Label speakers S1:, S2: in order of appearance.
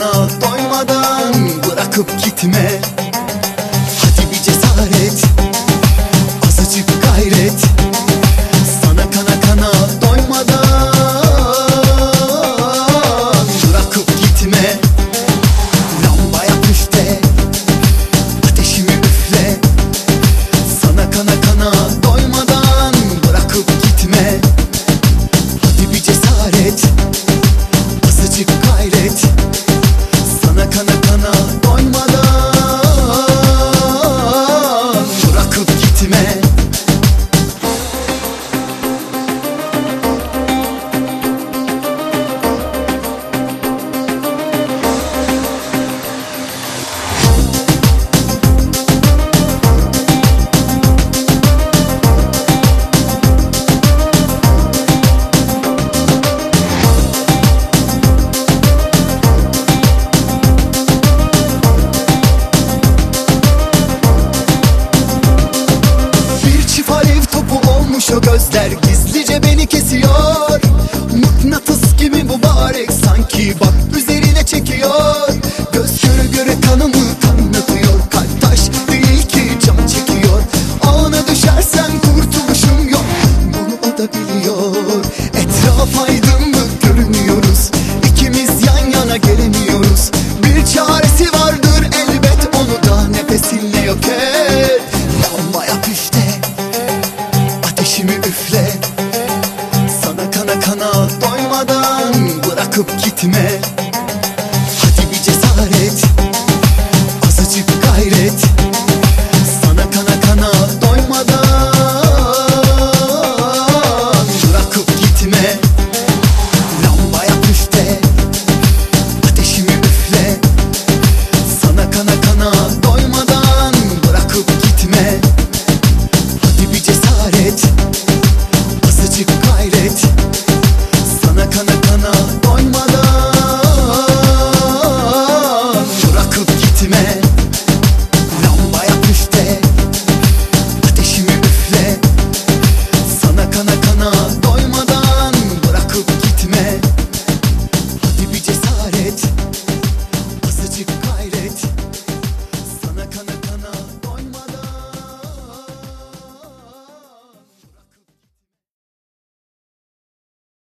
S1: kana doymadan bırakıp gitme. Hadi bir cesaret, azıcık gayret, sana kana kana doymadan bırakıp gitme. Lambaya püfte, ateşimi üfle, sana kana kana doymadan bırakıp gitme. Hadi bir cesaret, azıcık gayret, sana kana kana doymadan bırakıp gitme. O gözler gizlice beni kesiyor, mıknatıs gibi mübarek sanki, bak üzerine çekiyor. Göz göre göre kanımı kaynatıyor, kalp taş değil ki can çekiyor. Ağına düşersem kurtuluşum yok, bunu o da biliyor. Etraf aydınlık görünüyoruz, ikimiz yan yana gelemiyoruz. Bir çaresi vardır elbet, onu da nefesinle yok et. Lambaya püfte, ateşimi üfle, sana kana kana doymadan bırakıp gitme.